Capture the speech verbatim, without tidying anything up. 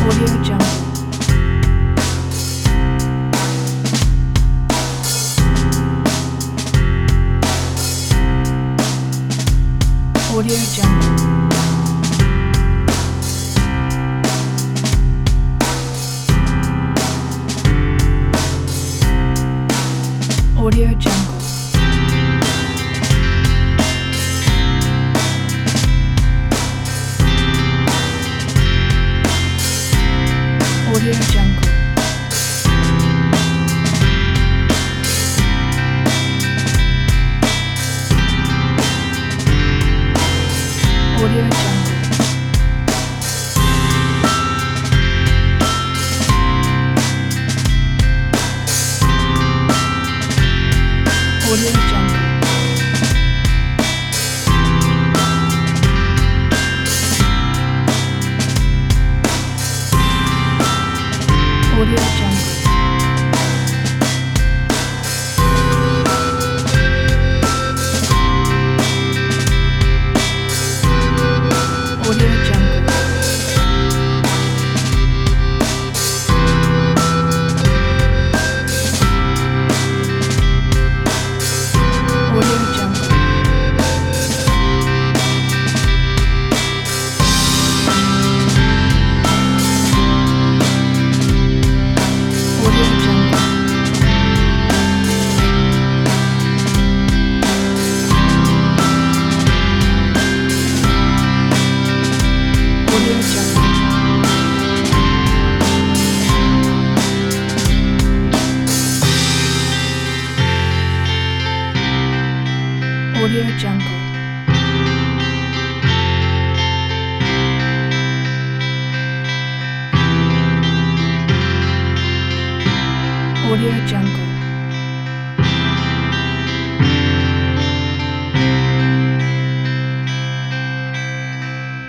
Audio Jungle. Audio Jungle. Audio Jungle. Audio Jungle. Audio Jungle. Audio Jungle. Audio Jungle. Audio Jungle. Audio Jungle. Audio Jungle. Audio Jungle. Audio Jungle. Audio Jungle.